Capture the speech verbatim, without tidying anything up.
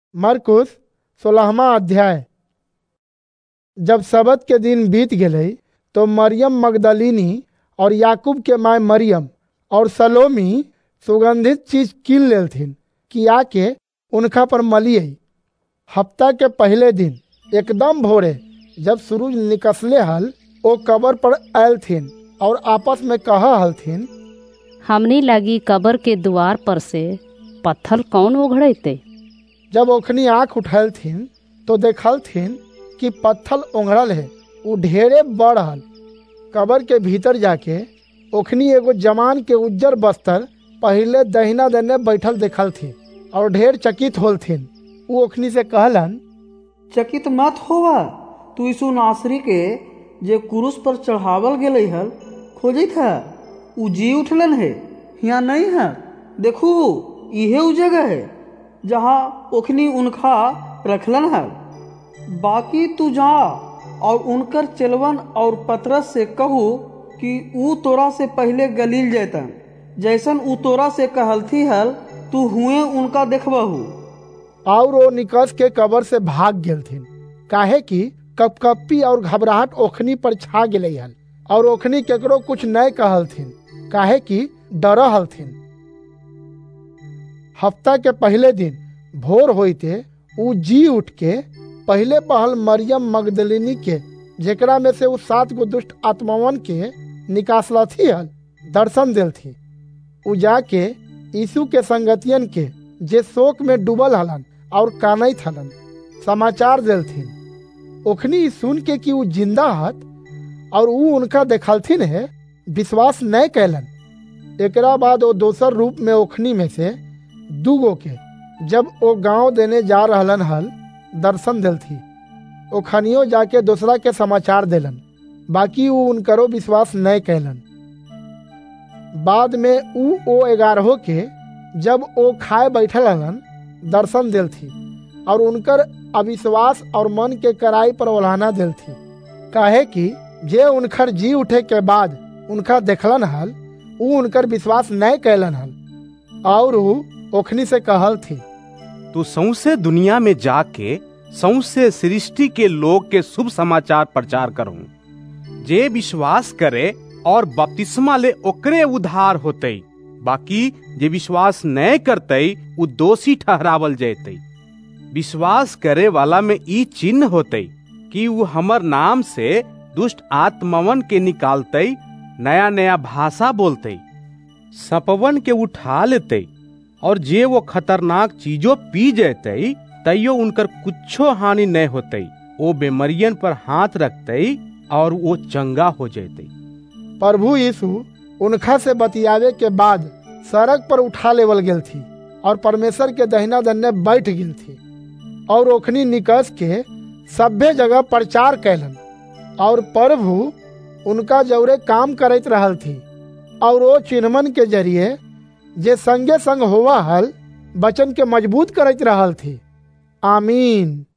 मरकुस सोलहवां अध्याय। जब सबत के दिन बीत गए तो मरियम मगदलिनी और याकूब के माय मरियम और सलोमी सुगंधित चीज कीन लेलथिन कि आके उनका पर मलिए। हफ्ता के पहले दिन एकदम भोरे जब सूरज निकसले हल ओ कबर पर आयलथिन और आपस में कहा हलथिन, हमनी लगी कबर के द्वार पर से पत्थर कौन उघड़ते। जब ओखनी आँख उठलथिन तो देखलथिन कि पत्थर ओंघड़ल है, उ ढेरे बड़ हल। कबर के भीतर जाके ओखनी एगो जवान के उज्जर बस्तर पहले दहिना देने बैठल देखलथिन और ढेर चकित होलथिन। उ ओखनी से कहलन, चकित मत होवा, तू यीशु नासरी के जे क्रूस पर चढ़ावल गेले हल खोजत है। उ जी उठलन है, यहाँ नहीं है। देखू इहे उ जगह है जहाँ ओखनी उनका रखलन है। बाकी तू जा और उनकर चेलवन और पतरस से कहू कि उ तोरा से पहले गलील जैतन, जैसन उ तोरा से कहलथी हल तू हुए उनका देखबहू। और वो निकस के कबर से भाग गेलथिन, काहे कि कपकपी और घबराहट ओखनी पर छा गेले हल। और ओखनी केकरो कुछ नहीं कहलथिन, काहे कि डर हलथिन। हफ्ता के पहले दिन भोर होते उ जी उठ के पहले पहल मरियम मगदलिनी के, जेकरा में से उ सात गो दुष्ट आत्मावन के निकासलथी हल, दर्शन देलथी। उ जाके यीशु के संगतियन के जे शोक में डूबल हलन और कानैत हलन समाचार देलथिन। ओखनी सुन के कि उ जिंदा हत और उ उनका देखलथिन है, विश्वास नहीं कैलन। एकरा बाद वो दोसर रूप में ओखनी में से दूगो के, जब वो गांव देने जा रहलन हल, दर्शन देलथी। ओखनियो जाके दूसरा के समाचार देलन, बाकी उ उनकरो विश्वास नहीं कैलन। बाद में उ ओ ग्यारह के, जब ओ खाए बैठल हलन, दर्शन देलथी और उनकर अविश्वास और मन के कराई पर ओल्हाना देलथी। काहे कि जे उनकर जी उठे के बाद उनका देखलन हल, उ उनकर विश्वास नहीं कैलन हल। और उ ओखनी से कहल थी, तू सौंसे दुनिया में जाके सौंसे सृष्टि के लोग के शुभ समाचार प्रचार करूं। जे विश्वास करे और बपतिस्मा ले ओकरे उद्धार होते, बाकी जे विश्वास नहीं करते उ दोषी ठहरावल जैते। विश्वास करे वाला में ई चिन्ह होते कि वो हमर नाम से दुष्ट आत्मावन के निकालते, नया नया भाषा बोलते, सपवन के उठा लेते, और जे वो खतरनाक चीजों पी जैते तैयो उनकर कुछो हानि नहीं होते। वो बेमरियन पर हाथ रखते और वो चंगा हो जैते। प्रभु यीशु उनका से बतियावे के बाद सड़क पर उठा लेवल गेल थी और परमेश्वर के दहिना दन्ने बैठ गेल थी। और ओखनी निकस के सभ्य जगह प्रचार कैलन और प्रभु उनका जौरे काम करत रहल थी। और वो चिन्हमन के जरिए जे संगे संग होवा हल, वचन के मजबूत करत रहल थी। आमीन।